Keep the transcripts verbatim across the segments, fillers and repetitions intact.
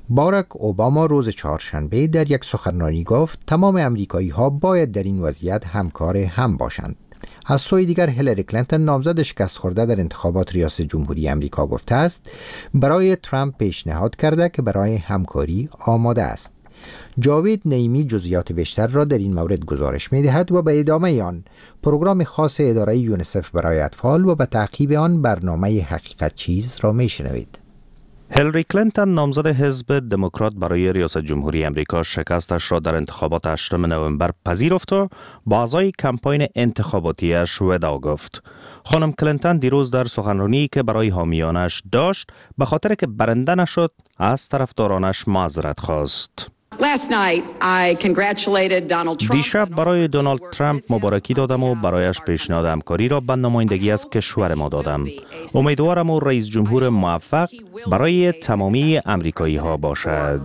باراک اوباما روز چهارشنبه در یک سخنرانی گفت تمام امریکایی ها باید در این وضعیت همکار هم باشند. از سوی دیگر هیلاری کلینتون نامزد شکست خورده در انتخابات ریاست جمهوری امریکا گفته است برای ترامپ پیشنهاد کرده که برای همکاری آماده است. جاوید نعیمی جزئیات بیشتر را در این مورد گزارش می دهد و به ادامه آن پروگرام خاص اداره یونیسف برای اطفال و به تعقیب آن برنامه حقیقت چیز را می شنوید. هیلاری کلینتون نامزد حزب دموکرات برای ریاست جمهوری امریکا شکستش را در انتخابات هشتم نوامبر پذیرفت و با اعضای کمپاین انتخاباتیش وداع گفت. خانم کلینتون دیروز در سخنرانی که برای حامیانش داشت به خاطر که برنده نشد از طرفدارانش معذرت خواست. دیشب برای دونالد ترامپ مبارکی دادم و برایش پیشنهاد همکاری را به نمایندگی از کشور ما دادم. امیدوارم او رئیس جمهور موفق برای تمامی امریکایی ها باشد.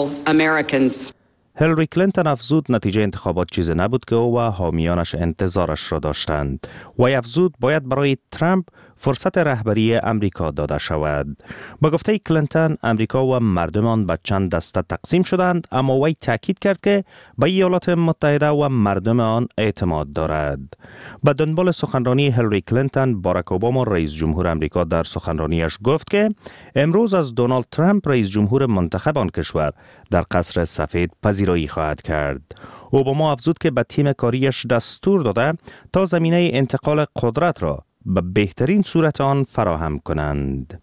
هیلاری کلینتون افزود نتیجه انتخابات چیز نبود که او و حامیانش انتظارش را داشتند. وی افزود باید برای ترامپ فرصت رهبری امریکا داده شود. با گفته کلینتون امریکا و مردم آن به چند دسته تقسیم شدند، اما وی تاکید کرد که به ایالات متحده و مردم آن اعتماد دارد. به دنبال سخنرانی هیلاری کلینتون، باراک اوباما رئیس جمهور امریکا در سخنرانیش گفت که امروز از دونالد ترامپ رئیس جمهور منتخب آن کشور در قصر سفید پذیرایی خواهد کرد. اوباما افزود که به تیم کاریش دستور داده تا زمینه انتقال قدرت را به بهترین صورت آن فراهم کنند.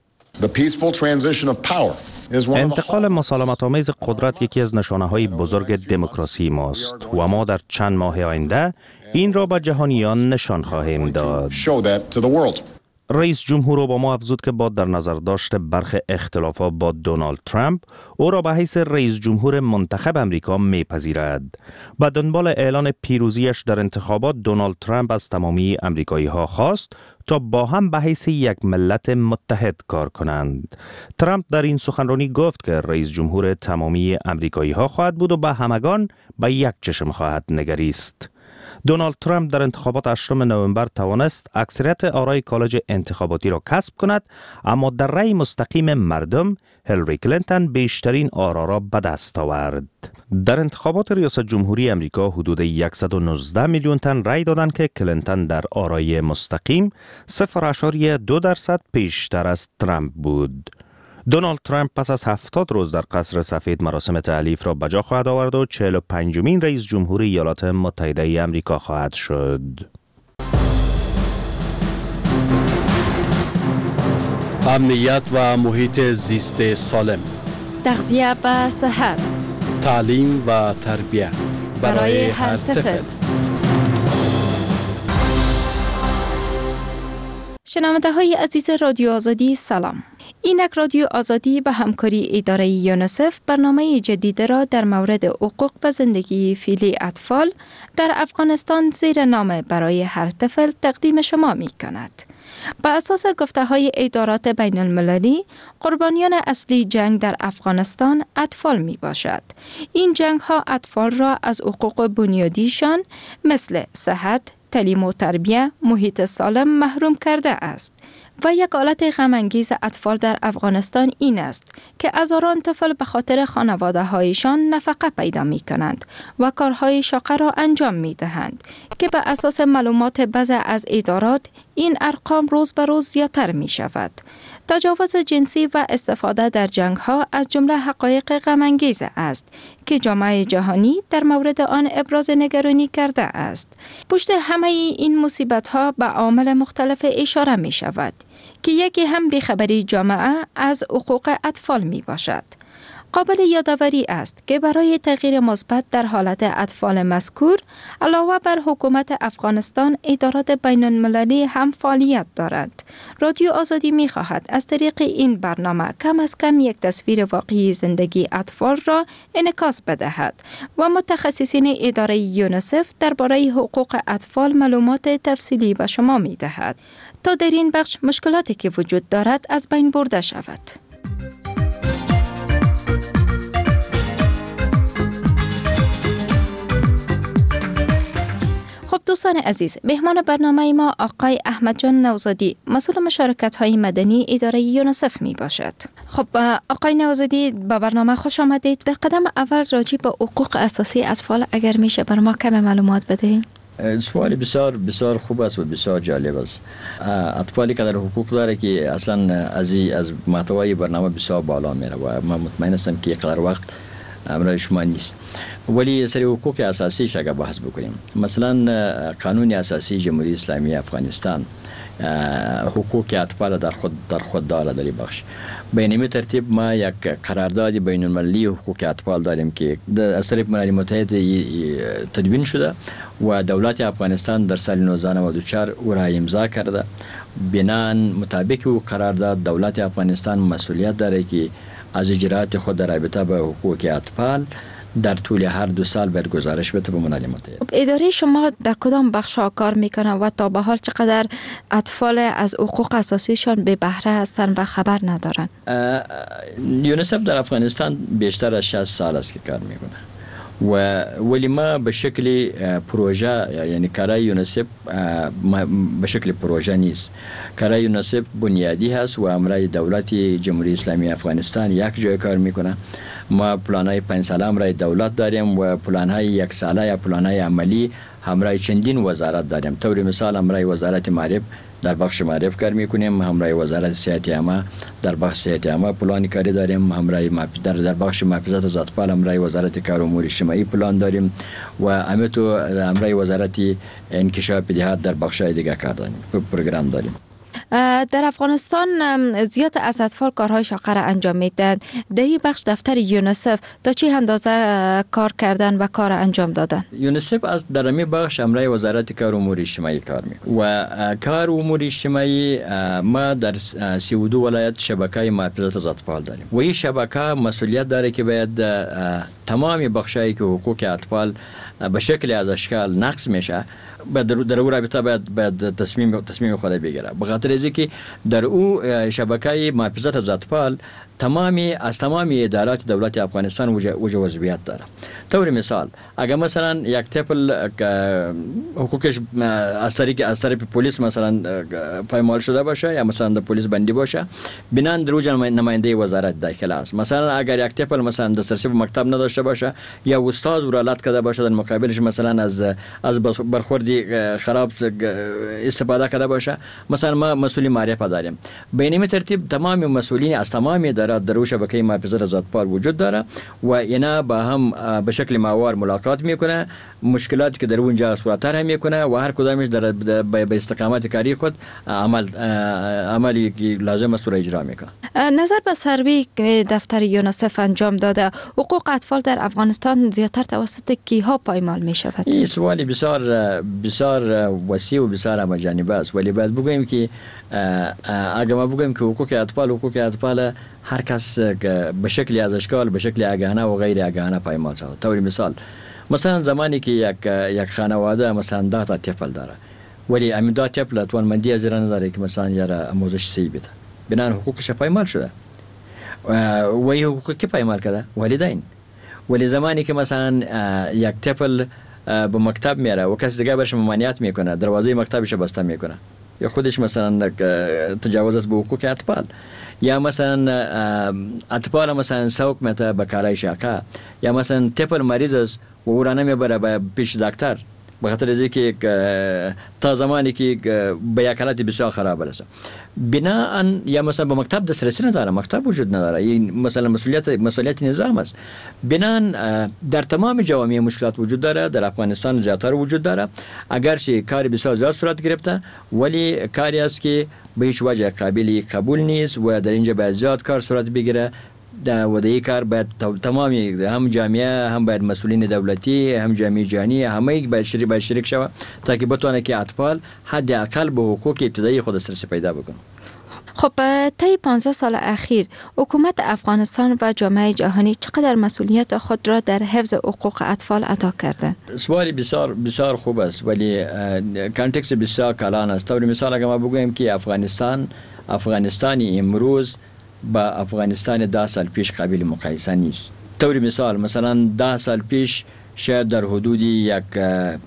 انتقال مسالمت آمیز قدرت یکی از نشانه‌های بزرگ دموکراسی ماست و ما در چند ماه آینده این را به جهانیان نشان خواهیم داد. رئیس جمهور اوباما افزود که با در نظر داشت برخی اختلافات با دونالد ترامپ او را به حیث رئیس جمهور منتخب امریکا میپذیرد. با دنبال اعلان پیروزیش در انتخابات، دونالد ترامپ از تمامی امریکایی ها خواست تا با هم به حیث یک ملت متحد کار کنند. ترامپ در این سخنرانی گفت که رئیس جمهور تمامی امریکایی ها خواهد بود و به همگان به یک چشم خواهد نگریست. دونالد ترامپ در انتخابات هشتم نوامبر توانست اکثریت آرای کالج انتخاباتی را کسب کند، اما در رأی مستقیم مردم هیلاری کلینتون بیشترین آرا را به دست آورد. در انتخابات ریاست جمهوری امریکا حدود صد و نوزده میلیون تن رأی دادند که کلینتون در آرای مستقیم صفر ممیز دو درصد پیشتر از ترامپ بود. دونالد ترامپ پس از هفتاد روز در قصر سفید مراسم تألیف را بجا خواهد آورد و چهل و پنجمین رئیس جمهور ایالات متحده امریکا خواهد شد. امنیت و محیط زیست سالم، تغذیه و صحت، تعلیم و تربیت برای هر طفل. شنونده های عزیز رادیو آزادی سلام. اینک رادیو آزادی به همکاری اداره یونیسف برنامه جدید را در مورد حقوق و زندگی فعلی اطفال در افغانستان زیر نام برای هر طفل تقدیم شما می کند. بر اساس گفته های ادارات بین المللی، قربانیان اصلی جنگ در افغانستان اطفال می باشد. این جنگ ها اطفال را از حقوق بنیادیشان مثل صحت، تعلیم و تربیت، محیط سالم محروم کرده است. و یک حالت غم‌انگیز اطفال در افغانستان این است که هزاران طفل به خاطر خانواده هایشان نفقه پیدا می کنند و کارهای شاقه را انجام می دهند که به اساس معلومات بعضی از ادارات این ارقام روز به روز زیادتر می شود. تجاوز جنسی و استفاده در جنگ ها از جمله حقایق غم‌انگیز است که جامعه جهانی در مورد آن ابراز نگرانی کرده است. پشت همه این مصیبت ها به عوامل مختلف اشاره می شود که یکی هم بیخبری جامعه از حقوق اطفال می باشد. قابل یادآوری است که برای تغییر مثبت در حالت اطفال مذکور، علاوه بر حکومت افغانستان، ادارات بین المللی هم فعالیت دارند. رادیو آزادی می خواهد از طریق این برنامه کم از کم یک تصویر واقعی زندگی اطفال را انعکاس بدهد و متخصصین اداره یونیسف درباره حقوق اطفال معلومات تفصیلی به شما می دهد تا در این بخش مشکلاتی که وجود دارد از بین برده شود. خب دوستان دوستان عزیز، مهمان برنامه ما آقای احمد جان نوزادی، مسئول مشارکت های مدنی اداره یونیسف می باشد. خب آقای نوزادی، به برنامه خوش آمدید. در قدم اول راجع به حقوق اساسی اطفال اگر میشه بر ما کم معلومات بدهید. سوال بسیار بسیار خوب است و بسیار جالب است. اطفالی که در حقوق داره که اصلا از از محتوای برنامه بسیار بالا میره و من مطمئن هستم که قدر وقت امر شما نیست. ولی سری حقوق اساسی اگر بحث بکنیم، مثلا قانون اساسی جمهوری اسلامی افغانستان حقوق اطفال در خود در خود داره در بخش. به این ترتیب ما یک قرارداد بین المللی حقوق اطفال داریم که از طریق ملل متحد تدوین شده و دولت افغانستان در سال نوزده نود و چهار او را امضا کرده. بناء مطابق او قرارداد دولت افغانستان مسئولیت داره که از اجرات خود در رابطه با حقوق اطفال در طول هر دو سال باید گزارش بده به ملل متحد. اداره شما در کدام بخش کار میکنه و تا به حال چقدر اطفال از حقوق اساسیشان به بهره هستند و خبر ندارن؟ یونیسف در افغانستان بیشتر از شصت سال است که کار میکنه و ولی ما به شکل پروژه، یعنی کارای یونیسف به شکل پروژه نیست. کارای یونیسف بنیادی هست و امرای دولت جمهوری اسلامی افغانستان یک جای کار میکنه. ما پلانای پنج ساله امرای دولت داریم و پلانهای یک ساله یا پلانهای عملی همراه چندین وزارت داریم. طور مثال امرای وزارت معرف در بخش معرف کار میکنیم، همراه وزارت صحت عامه در بخش صحت عامه پلان کاری داریم، همراه در در بخش محافظت از اطفال همراه وزارت کار و امور اجتماعی پلان داریم و همینطور همراه وزارت انکشاف بدهات در بخش دیگه کار داریم، پروگرام داریم. در افغانستان زیاد از اطفال کارهای شاقه را انجام میدن. در این بخش دفتر یونیسف تا چه اندازه کار کردن و کار انجام دادن؟ یونیسف از در این بخش امرای وزارت کار و امور اجتماعی کار میکنه و کار و امور اجتماعی ما در سی و دو ولایت شبکه محافظت از اطفال داریم و این شبکه مسئولیت داره که باید تمام بخشایی که حقوق اطفال به شکل از اشکال نقض میشه در او رابطه باید باید تصمیم تصمیم خود بگیره. به خاطر از اینکه در او شبکه محافظت از اطفال تمامی از تمامی ادارات دولت افغانستان وجه عضویت داره. طور مثال اگر مثلا یک طفل حقوقش از طریق از طرف پلیس مثلا پایمال شده باشه یا مثلا در پلیس بندی باشه، بنان در وجه نماینده وزارت داخله است. مثلا اگر یک طفل مثلا دسترسی به مکتب نداشته باشه یا استاد ورالت کرده باشه در مقابلش مثلا از از برخوردی خراب استفاده کرده باشه، مثلا ما مسئول معرفت داریم. به این ترتیب تمام مسئولین از تمام ادارات در شبکه محافظت از اطفال وجود داره و اینا با هم به شکل ماهوار ملاقات میکنه، مشکلاتی که در اونجا صورت هم میکنه و هر کدامش در به استقامت کاری خود عمل عملی که لازم است را اجرا میکنه. نظر به سروی دفتر یونیسف انجام داده، حقوق اطفال در افغانستان زیاتر توسط کیها پایمال میشود؟ این سوالی بسیار بسیار وسیع و بسیار همه‌جانبه است، ولی باید بگوییم که اگر ما بگوییم که حقوق اطفال حقوق اطفال هر کس به شکلی از اشکال به شکل آگاهانه و غیر آگاهانه پایمال شود. طور مثال مثلا زمانی که یک یک خانواده مثلا ده تا طفل داره ولی همین ده طفل توانمندی از ایران نداره که مثلا یه آموزش سی بده، بنابراین حقوقش پایمال شده و این حقوق کی پایمال کرده؟ والدین. ولی زمانی که مثلا یک طفل به مکتب میره و کسی دیگه برش ممانعت میکنه، دروازه مکتبش بسته میکنه یا خودش مثلا تجاوز است به حقوق اطفال، یا مثلا اطفال مثلا سوق میته به کارهای شاقه، یا مثلا طفل مریض است و او را نمیبره به پیش دکتر به خاطر از اینکه تا زمانی که به یک حالت بسیار خراب برسه، بناء یا مثلا به مکتب دسترسی نداره، مکتب وجود نداره، این مثلا مسئولیت مسئولیت نظام است. بناء در تمام جوامع مشکلات وجود داره، در افغانستان زیاتر وجود داره، اگرچه کاری بسیار زیاد صورت گرفته ولی کاری است که به هیچ وجه قابل قبول نیست و در اینجا باید زیاد کار صورت بگیره و در این کار باید تمامی هم جامعه هم باید مسئولین دولتی هم جامعه جهانی همه باید شریک باید شریک شود تا که بتونه که اطفال حداقل به حقوق ابتدایی خود دسترسی پیدا بکنه. خب طی پانزده سال اخیر حکومت افغانستان و جامعه جهانی چقدر مسئولیت خود را در حفظ حقوق اطفال ادا کردند؟ سوالی بسیار بسیار خوب است ولی کانتکست بسیار کلان است. طور مثال اگر ما بگوییم که افغانستان افغانستانی امروز با افغانستان ده سال پیش قابل مقایسه نیست. طور مثال مثلا ده سال پیش شاید در حدود یک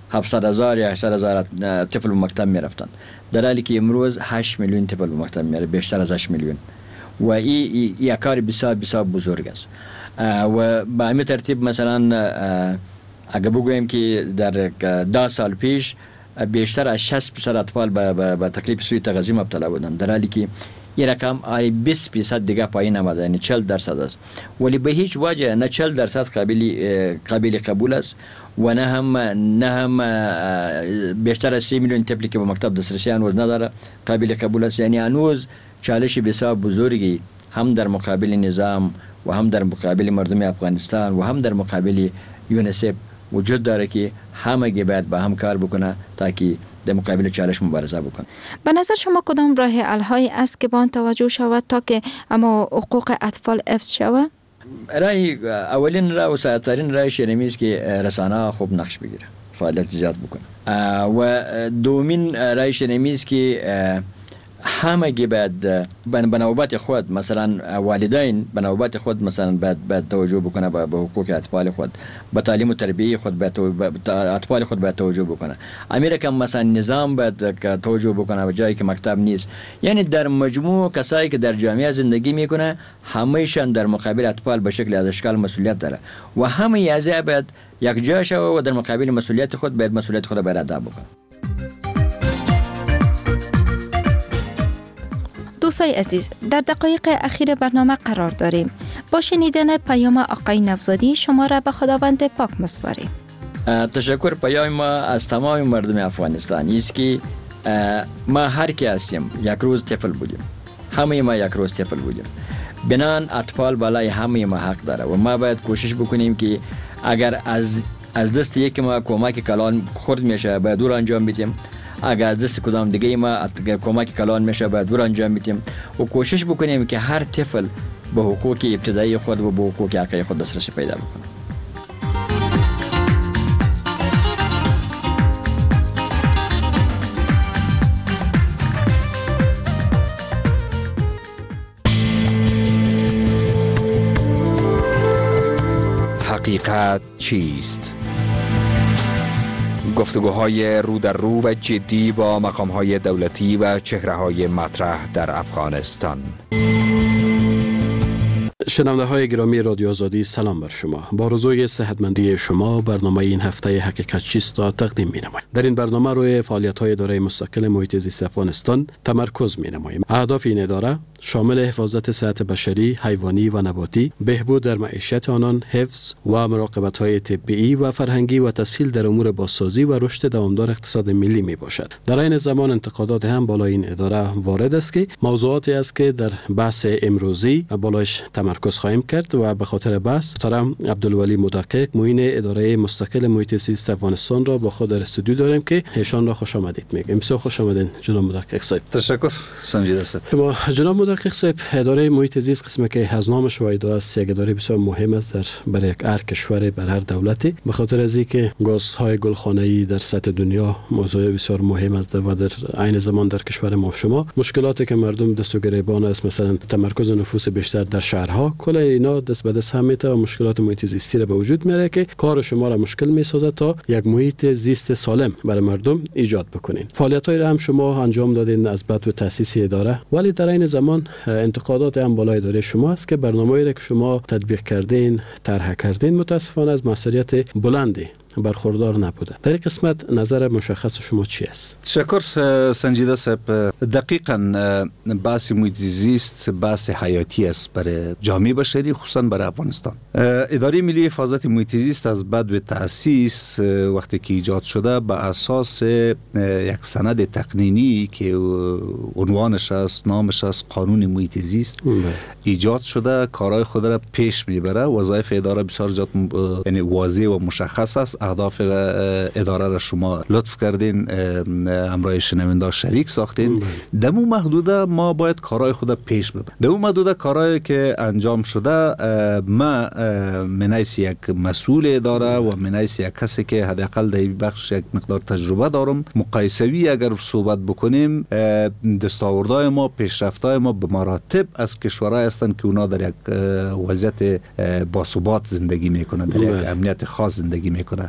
هفتصد هزار یا هشتصد هزار طفل به مکتب میرفتن، در حالی که امروز هشت میلیون طفل به مکتب میره، بیشتر از هشت میلیون، و این یک کار بسیار بسیار بزرگ است. و به همین ترتیب مثلا اگه بگوییم که در ده سال پیش بیشتر از شصت درصد اطفال به به تکلیف سوی تغذیه مبتلا بودند، در حالی که این رقم بیست درصد دیگه پایین آمده، یعنی چهل درصد است. ولی به هیچ وجه نه چهل درصد قابل قابل قبول است و نه هم نه هم بیشتر از سی میلیون طفلی که به مکتب دسترسی هنوز نداره قابل قبول است. یعنی هنوز چالش بسیار بزرگی هم در مقابل نظام و هم در مقابل مردم افغانستان و هم در مقابل یونیسف وجود داره که همگی باید با هم کار بکنه تا که در مقابل چالش مبارزه بکنه. به نظر شما کدام راه حل هایی است که با آن توجه شود تا که اما حقوق اطفال حفظ شود؟ رای اولین راه و ساده‌ترین راه شنمی است که رسانه خوب نقش بگیره، فعالیت زیاد بکنه. و دومین راه شنمی است که همگی باید به نوبت خود، مثلا والدین به نوبت خود مثلا باید باید توجه بکنه به حقوق اطفال خود، به تعلیم و تربیت خود باید اطفال خود باید توجه بکنه. امیر که مثلا نظام باید توجه بکنه به جایی که مکتب نیست. یعنی در مجموع کسایی که در جامعه زندگی میکنه همه‌شان در مقابل اطفال به شکل از اشکال مسئولیت داره و همه اعضا باید یک جا شوه و در مقابل مسئولیت خود باید مسئولیت خود باید ادا بکنه. دوستای عزیز، در دقایق اخیر برنامه قرار داریم. با شنیدن پیام آقای نوزادی شما را به خداوند پاک می‌سپاریم. تشکر. پیام ما از تمام مردم افغانستان است که ما هر کی هستیم یک روز طفل بودیم، همه ما یک روز طفل بودیم. بنان اطفال بالای همه ما حق داره و ما باید کوشش بکنیم که اگر از از دست یک ما کمک کلان خورد میشه باید دور انجام بدیم، اگر از دست کدام دیگه ما کمک کلان میشه باید دور انجام بدیم و کوشش بکنیم که هر طفل به حقوق ابتدایی خود و به حقوق حقیقی خود دسترسی پیدا بکنه. حقیقت چیست؟ گفتگوهای رو در رو و جدی با مقام‌های دولتی و چهره‌های مطرح در افغانستان. شنونده های گرامی رادیو آزادی، سلام بر شما. با رضای صحتمندی شما برنامه این هفته حقیقت چیست را تقدیم می نماییم. در این برنامه روی فعالیت های اداره مستقل محیط زیست افغانستان تمرکز می نماییم. اهداف این اداره شامل حفاظت صحت بشری، حیوانی و نباتی، بهبود در معیشت آنان، حفظ و مراقبت های طبی و فرهنگی و تسهیل در امور بازسازی و رشد دوامدار اقتصاد ملی می باشد. در این زمان انتقادات هم بالای این اداره وارد است که موضوعاتی است که در بحث امروزی بالایش تمرکز خواهیم کرد و به خاطر بحث محترم عبدالولی مدقق معین اداره مستقل محیط زیست افغانستان را با خود در استودیو داریم که ایشان را خوش آمدید میگیم. بسیار خوش آمدید جناب مدقق صاحب. تشکر سنجیده صاحب. ما جناب مدقق صاحب، اداره محیط زیست قسمی که از نامش وایده است یک اداره بسیار مهم است در برای هر کشور، بر هر دولتی، به خاطر از اینکه گازهای گلخانه‌ای در سطح دنیا موضوع بسیار مهم است و در عین زمان در کشور ما شما مشکلاتی که مردم دست و گریبان است، مثلا تمرکز نفوس بیشتر در شهرها، کل اینا دست به دست هم میته و مشکلات محیط زیستی را به وجود میاره که کار شما را مشکل میسازه تا یک محیط زیست سالم برای مردم ایجاد بکنین. فعالیت‌های را هم شما انجام دادین از بعد و تأسیس اداره، ولی در این زمان انتقادات هم بالای اداره شما است که برنامه‌ای را که شما تطبیق کردین، طرح کردین، متاسفانه از مسئولیت بلندی برخوردار نبوده. در این قسمت نظر مشخص شما چی است؟ تشکر سنجیده صاحب. دقیقاً بحث محیط زیست بحث حیاتی است برای جامعه بشری، خصوصا برای افغانستان. اداره ملی حفاظت محیط زیست از بعد به تأسیس وقتی که ایجاد شده به اساس یک سند تقنینی که عنوانش است، نامش است قانون محیط زیست ایجاد شده، کارهای خود را پیش میبره. وظایف اداره بسیار زیاد یعنی واضح و مشخص است. اهداف اداره را شما لطف کردین، همراه شنونده شریک ساختین. دمو محدوده ما باید کارهای خود پیش ببریم. دمو محدوده کارهایی که انجام شده، ما منیس یک مسئول اداره و منیس یک کسی که حداقل در این بخش یک مقدار تجربه دارم، مقایسوی اگر صحبت بکنیم، دستاوردهای ما، پیشرفت‌های ما به مراتب از کشورهای هستند که اونا در یک وضعیت باثبات زندگی میکنن، در یک امنیت خاص زندگی میکنن.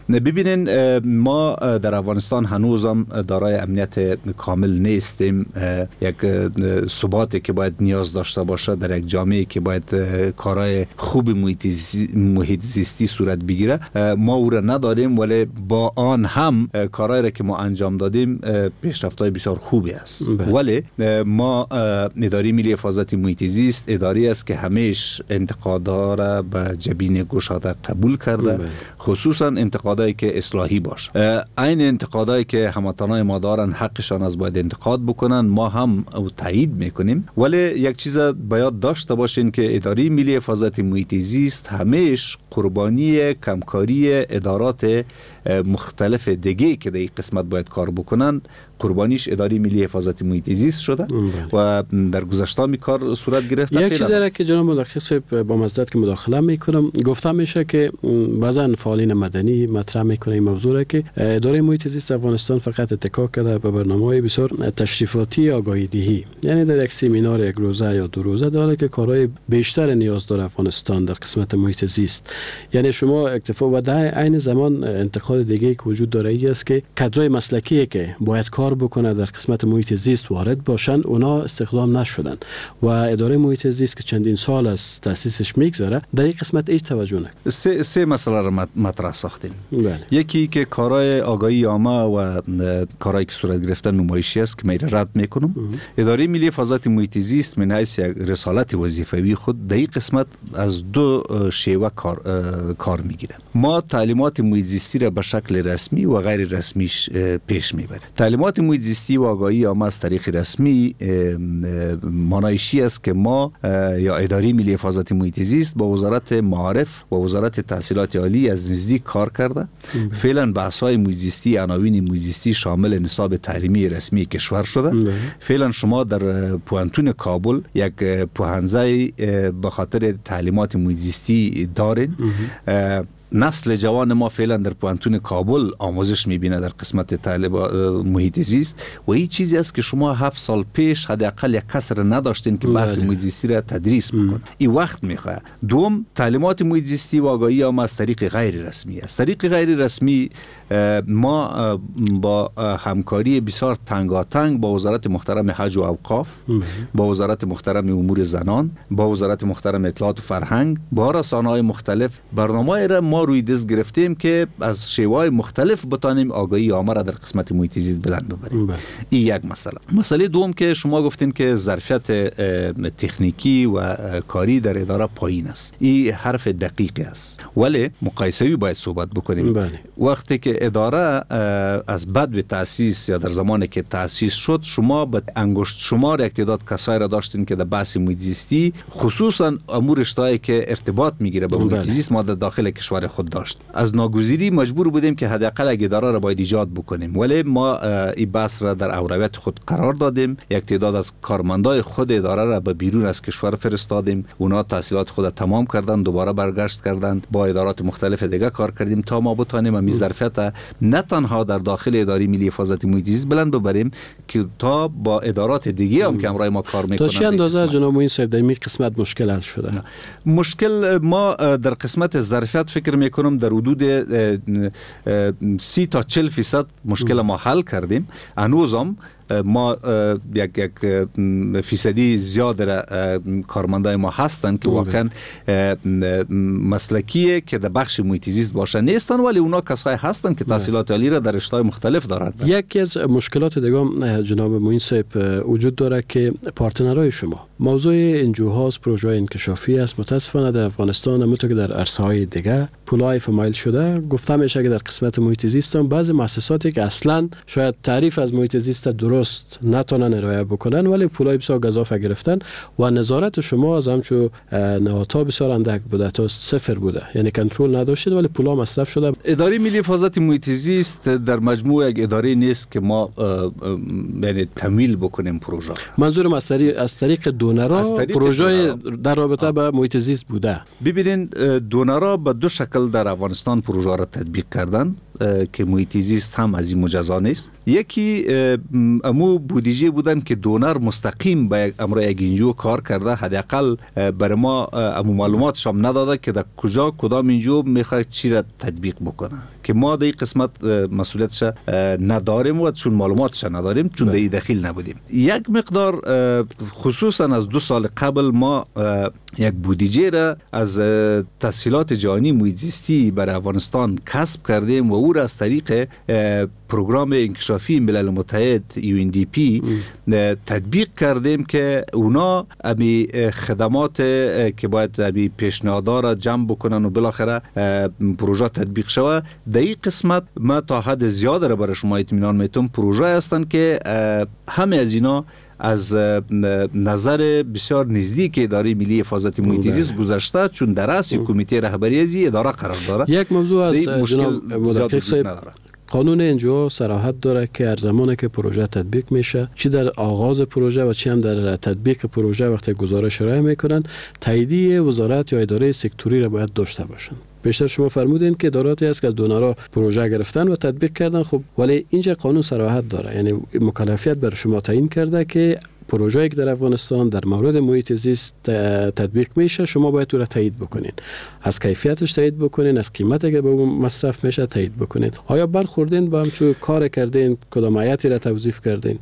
ببینین ما در افغانستان هنوزم دارای امنیت کامل نیستیم. یک ثباتی که باید نیاز داشته باشه در یک جامعه که باید کارهای خوب محیط زیستی صورت بگیره ما او را نداریم، ولی با آن هم کارهایی را که ما انجام دادیم پیشرفت‌های بسیار خوبی است. ولی ما اداره ملی حفاظت محیط زیست اداری است که همیشه انتقادها را به جبین گشاده قبول کرده، خصوصا انتقادایی که اصلاحی باشه. این انتقادایی که هموطنان ما دارن حقشان از باید انتقاد بکنن، ما هم تایید میکنیم. ولی یک چیز باید داشته باشین که اداره ملی حفاظت محیط زیست همیشه قربانی کمکاری ادارات مختلف دیگه که در این قسمت باید کار بکنن قربانیش اداره ملی حفاظت محیط زیست شده و در گذشته می کار صورت گرفته. یک چیزی را که جناب مدخل صاحب با مزدت که مداخله میکنم، گفتم میشه که بعضا فعالین مدنی مطرح میکنه این موضوع را که اداره محیط زیست افغانستان فقط اتکا کرده به برنامه‌های بسیار تشریفاتی آگاهی دهی، یعنی در یک سمینار یک روزه یا دو روزه، در حالی که کارهای بیشتر نیاز داره افغانستان در قسمت محیط زیست. یعنی شما اکتفا و در عین زمان انتقاد دیگه که وجود داره ای است که کادرای مسلکی که باید کار بکنه در قسمت محیط زیست وارد باشن، اونا استخدام نشدن و اداره محیط زیست که چندین سال از تاسیسش میگذره در این قسمت هیچ توجه نکنه. سه سه مسئله را مطرح ساختیم. بله. یکی که کارهای آگاهی عامه و کارهایی که صورت گرفته نمایشی است که من رد میکنم. اداره ملی حفاظت محیط زیست من حیث یک رسالت وظیفوی خود در این قسمت از دو شیوه کار کار میگیره. ما تعلیمات محیط زیستی را به شکل رسمی و غیر رسمی پیش میبریم. تعلیمات محیط زیستی و آگاهی عامه از طریق رسمی معنایشی است که ما یا اداره ملی حفاظت محیط زیست با وزارت معارف و وزارت تحصیلات عالی از نزدیک کار کرده. فعلا بحث‌های محیط زیستی، عناوین محیط زیستی شامل نصاب تعلیمی رسمی کشور شده. فعلا شما در پوانتون کابل یک پوهنځی به خاطر تعلیمات محیط زیستی دارین. نسل جوان ما فعلا در پوانتون کابل آموزش میبینه در قسمت تعلیم محیط زیست و این چیزی است که شما هفت سال پیش حداقل یک کس را نداشتین که بحث محیط زیستی را تدریس بکنه. این وقت میخواد. دوم، تعلیمات محیط زیستی و آگاهی عامه از طریق غیر رسمی است. طریق غیر رسمی ما با همکاری بسیار تنگاتنگ با وزارت محترم حج و اوقاف، با وزارت محترم امور زنان، با وزارت محترم اطلاعات و فرهنگ، با رسانه‌های مختلف برنامه‌ای را ما روی دست گرفتیم که از شیوه‌های مختلف بتانیم آگاهی عامه را در قسمت محیط زیست بلند ببریم. این یک مسئله. مسئله دوم که شما گفتین که ظرفیت تکنیکی و کاری در اداره پایین است. این حرف دقیق است. ولی مقایسه‌ای باید صحبت بکنیم. بله. وقتی که اداره از بعد به تأسیس یا در زمانی که تأسیس شد شما به انگشت شمار یک تعداد کسایی را داشتین که در بحث محیط زیستی خصوصا امور اشتایی که ارتباط میگیره با محیط زیست ما در داخل کشور خود داشت. از ناگزیری مجبور بودیم که حداقل یک اداره را باید ایجاد بکنیم، ولی ما این بحث را در اولویت خود قرار دادیم. یک تعداد از کارمندای خود اداره را به بیرون از کشور فرستادیم. اونا تحصیلات خود تمام کردن، دوباره برگشت کردن، با ادارات مختلف دیگه کار کردیم تا ما بتانیم همین ظرفیت نه تنها در داخل اداره ملی حفاظت محیط زیست بلند ببریم که تا با ادارات دیگه هم که همراه ما کار میکنن. تا چه اندازه جناب معین صاحب در این قسمت مشکل حل شده؟ مشکل ما در قسمت ظرفیت فکر میکنم در حدود سی تا چهل فیصد مشکل ما حل کردیم. هنوزم ما یک یک فیصدی زیاد را کارمندای ما هستند که واقعا مسلکیه که در بخش محیط زیست باشن نیستن، ولی اونا کسایی هستن که تحصیلات عالی را در رشته‌های مختلف دارن. یکی از مشکلات دیگه جناب معین صاحب وجود داره که پارتنرای شما موضوع انجوهاست، پروژه انکشافی است. متاسفانه در افغانستان همونطور که در عرصه‌های دیگه پولای فمایل شده. گفته میشه که در قسمت محیط زیست هم بعضی مؤسساتی که اصلا شاید تعریف از محیط زیست درست نتونن ارائه بکنن ولی پولای بسیار گزافه گرفتن و نظارت شما از همچو نهادها بسیار اندک بوده تا صفر بوده، یعنی کنترل نداشتید ولی پولا مصرف شده. اداره ملی حفاظت محیط زیست در مجموع یک اداره نیست که ما یعنی تمویل بکنیم پروژه. منظورم از طریق از طریق دونرها پروژه در رابطه با محیط زیست بوده. ببینید دونرها به دو شکل در افغانستان پروژه را تطبیق کردن که محیط زیست هم از این مجزا نیست. یکی امو بودجه بودن که دونر مستقیم به امر یک انجیو کار کرده، حداقل برای ما امو معلوماتش هم نداده که در کجا کدام انجیو میخواد چی را تطبیق بکنه، که ما در این قسمت مسئولیتش نداریم و چون معلوماتش نداریم، چون در این دخیل نبودیم. یک مقدار خصوصا از دو سال قبل ما یک بودجه را از تسهیلات جهانی محیط زیستی برای افغانستان کسب کردیم و او را از طریق پروگرام انکشافی ملل متحد یو ان دی پی تطبیق کردیم که اونا امی خدمات که باید امی پیشنهادها را جمع بکنن و بالاخره پروژه تطبیق شود. در این قسمت ما تا حد زیاد را برای شما اطمینان میتونم پروژه هستن که همه از اینا از نظر بسیار نزدیک اداره ملی حفاظت محیط زیست گذشته، چون در رأس کمیته رهبری از اداره قرار داره. یک موضوع از جناب مدقق صاحب، قانون اینجا صراحت داره که هر زمانی که پروژه تطبیق میشه، چی در آغاز پروژه و چی هم در تطبیق پروژه وقتی گزارش ارائه میکنن، تاییدیه وزارت یا اداره سکتوری را باید داشته باشن. بیشتر شما فرمودین که اداراتی هست که از دونرها پروژه گرفتن و تطبیق کردن، خب ولی اینجا قانون صراحت داره، یعنی مکلفیت بر شما تعیین کرده که پروژه‌ای که در افغانستان در مورد محیط زیست تطبیق میشه، شما باید او را تایید بکنین، از کیفیتش تایید بکنین، از قیمتی که به اون مصرف میشه تایید بکنین. آیا برخوردین با همچون کار کردین، کدام آیاتی را توظیف کردین؟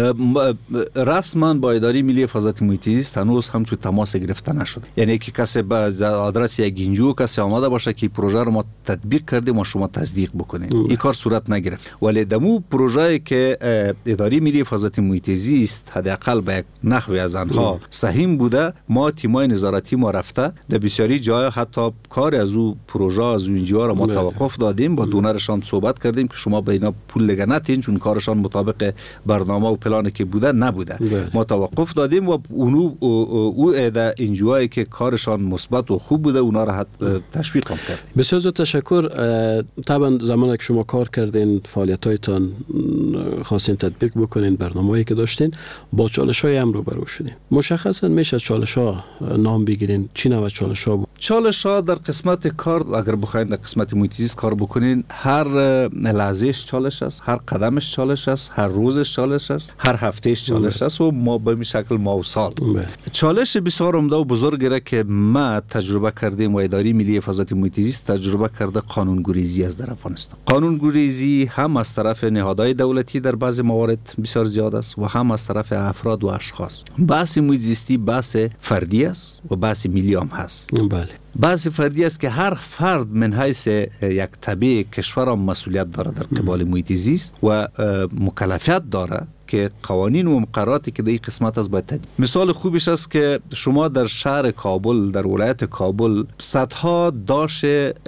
رسما با اداره ملی حفاظت محیط زیست هنوز همچون تماس گرفته نشده، یعنی که کسی به آدرس یک گنجو کسی آمده باشه که پروژه رو ما تطبیق کردیم و شما تصدیق بکنید، این کار صورت نگرفت. ولی دمو پروژه‌ای که اداره ملی حفاظت محیط زیست حداقل به یک نحوی از آنها سهم بوده، ما تیمای نظارتی ما رفته در بسیاری جای حتی کار از او پروژه از اون جا رو ما توقف دادیم، با دونرشان صحبت کردیم که شما به اینا پول دیگه ندین، چون کارشان مطابق برنامه پلانی که بوده نبوده. بله. ما توقف دادیم و اونو او ایده انجوایی که کارشان مثبت و خوب بوده اونا را تشویق هم کردیم. بسیار زیاد تشکر. طبعا زمانی که شما کار کردین، فعالیتایتان خواستین تطبیق بکنین، برنامه‌ای که داشتین، با چالش‌های هم روبرو شدین. مشخصا میشه چالش‌ها نام بگیرین، چی نوع چالش‌ها بود؟ چالش‌ها در قسمت کار، اگر بخواید در قسمت محیط زیست کار بکنین، هر لحظهش چالش است، هر قدمش چالش است، هر روزش چالش است، هر هفتهش چالش است و ما به این شکل ما و سال. چالش بسیار عمده و بزرگی را که ما تجربه کردیم و اداره ملی حفاظت محیط زیست تجربه کرده، قانونگریزی است در افغانستان. قانونگریزی هم از طرف نهادهای دولتی در بعض موارد بسیار زیاد است و هم از طرف افراد و اشخاص. بحث محیط زیستی بحث فردی است و بحث ملی هم هست. بله. بحث فردی است که هر فرد من حیث یک تبع کشور هم مسئولیت داره در قبال محیط زیست و مکلفیت داره که قوانین و مقرراتی که در این قسمت از باید تطبیق. مثال خوبش است که شما در شهر کابل، در ولایت کابل، صدها داش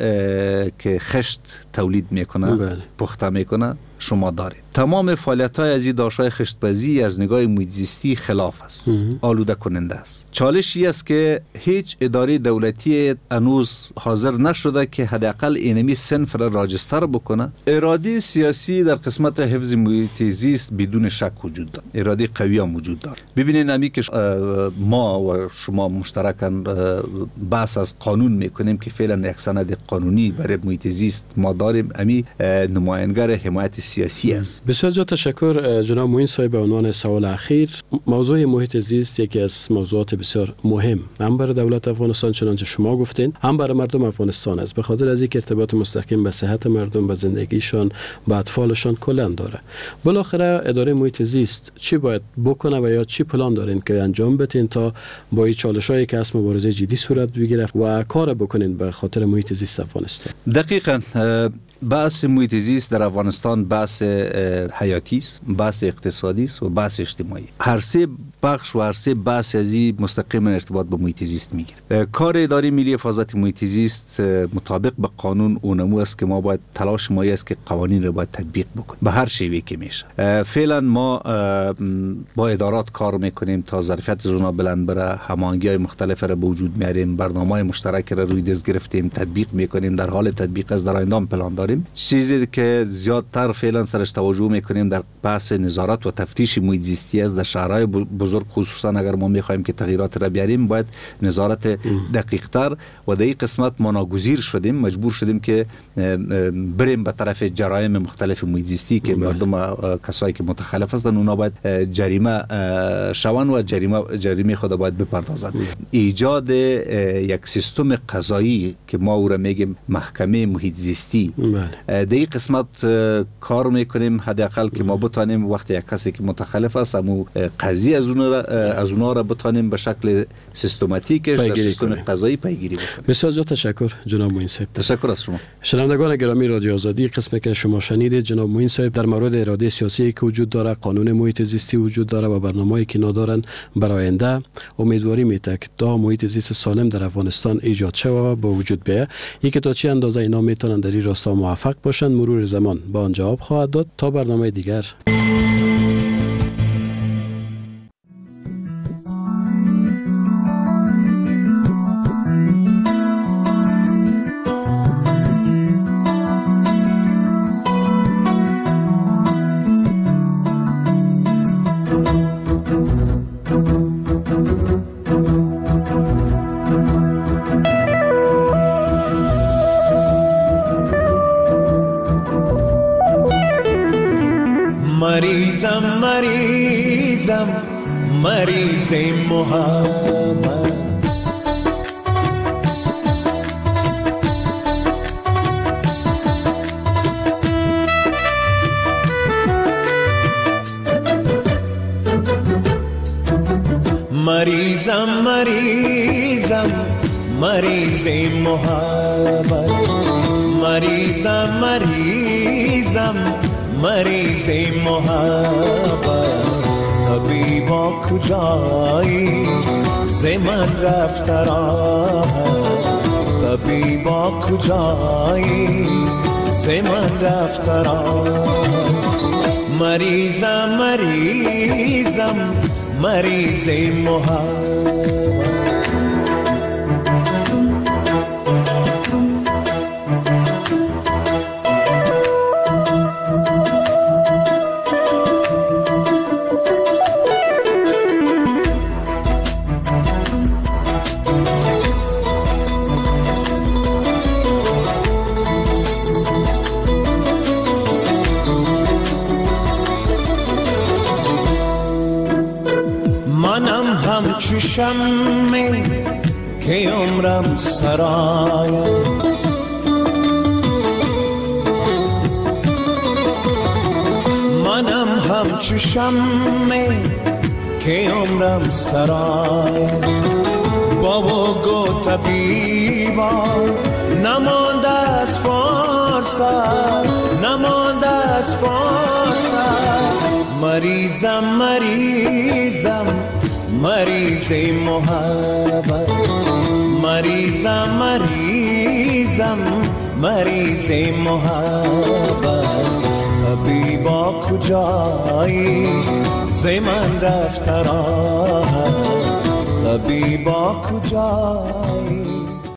که خشت تولید میکنه، بله. پخته میکنه شما دارید. تمام فعالیت‌های از این داشت‌های خشت‌پزی از نگاه محیط زیستی خلاف است، آلوده کننده است. چالشی است که هیچ اداره دولتی هنوز حاضر نشده که حداقل اینمی صنف را راجستر بکنه. اراده سیاسی در قسمت حفظ محیط زیست بدون شک وجود دارد، اراده قوی هم وجود دارد. ببینید امی که ما و شما مشترکاً بحث از قانون میکنیم که فعلا یک سند قانونی برای محیط زیست ما داریم، امی نماینگر حمایت سیاسی است. بسیار زیاد تشکر جناب معین صاحب. به عنوان سوال اخیر، موضوع محیط زیست یکی از موضوعات بسیار مهم هم برای دولت افغانستان چنانچه شما گفتین، هم برای مردم افغانستان است، به خاطر از اینکه ارتباط مستقیم به صحت مردم، به زندگیشان، به اطفالشان کلا داره. بالاخره اداره محیط زیست چی باید بکنه و یا چی پلان دارین که انجام بدین تا با این چالش‌هایی که اسم مبارزه جدی صورت بگیره و کار بکنین به خاطر محیط زیست افغانستان؟ دقیقاً بحث محیط زیست در افغانستان بحث حیاتی است، بحث اقتصادی است و بحث اجتماعی. هر سه بخش و هر سه بحث از این مستقیما ارتباط با محیط زیست میگیره. کار اداره ملی حفاظت محیط زیست مطابق به قانون اونمو است که ما باید تلاش ما است که قوانین رو باید تطبیق بکنیم به هر شیوهی که میشه. فعلا ما با ادارات کار میکنیم تا ظرفیت زونا بلند بره، هماهنگی‌های مختلف را به وجود میاریم، برنامه‌های مشترک را روی دست گرفتیم، تطبیق میکنیم، در حال تطبیق از در آینده پلان داریم. چیزی که زیادتر فعلا سرش توجه میکنیم در بحث نظارت و تفتیش محیط زیستی است در شهرهای بزرگ، خصوصا اگر ما میخوایم که تغییرات را بیاریم باید نظارت دقیق تر و در این قسمت ما ناگزیر شدیم، مجبور شدیم که بریم به طرف جرایم مختلف محیط زیستی که مردم کسایی که متخلف هستند اونا باید جریمه شوند و جریمه جریمه خود باید بپردازند. ایجاد یک سیستم قضایی که ما او را میگیم محکمه محیط زیستی، در این قسمت کار میکنیم حداقل که ما بتانیم وقتی یک کسی که متخلف است امو قضیه از اونها از اونها را بتانیم به شکل سیستماتیکش در سیستم قضایی پیگیری بکنیم. بسیار زیاد تشکر جناب معین صاحب. تشکر از شما. شنوندگان گرامی رادیو آزادی، قسمی که شما شنیدید جناب معین صاحب در مورد اراده سیاسی که وجود داره، قانون محیط زیستی وجود داره و برنامه‌ای که ندارن برای آینده، امیدواری میته که تا محیط زیست سالم در افغانستان ایجاد شود و با وجود بیاید. یک تا چه اندازه اینا میتونن در این راستا موفق باشند مرور زمان با آن جواب خواهد داد. تا برنامه دیگر. مریضم مریضم مریض محبت، مریضم مریضم مریض محبت، مریضم مریضم مریض محبت، طبیبا کجایی ز من رفت راحت، طبیبا کجایی ز من رفت راحت، مریضم مریضم مریض محبت. همچو شمع که عمرم سرایم، منم همچو شمع که عمرم سرایم، بابا گو طبیبا نمانده از فرصت، نمانده از فرصت، مریضم مریضم مریض محبت، مریضم مریضم مریض محبت، طبیبا کجایی ز من رفت راحت، طبیبا کجایی